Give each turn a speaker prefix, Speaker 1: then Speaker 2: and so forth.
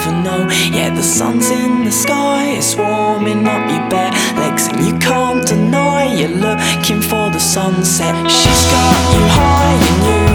Speaker 1: even know. Yeah, the sun's in the sky, it's warming up your bare legs, and you can't deny you're looking for the sunset. She's got you high and you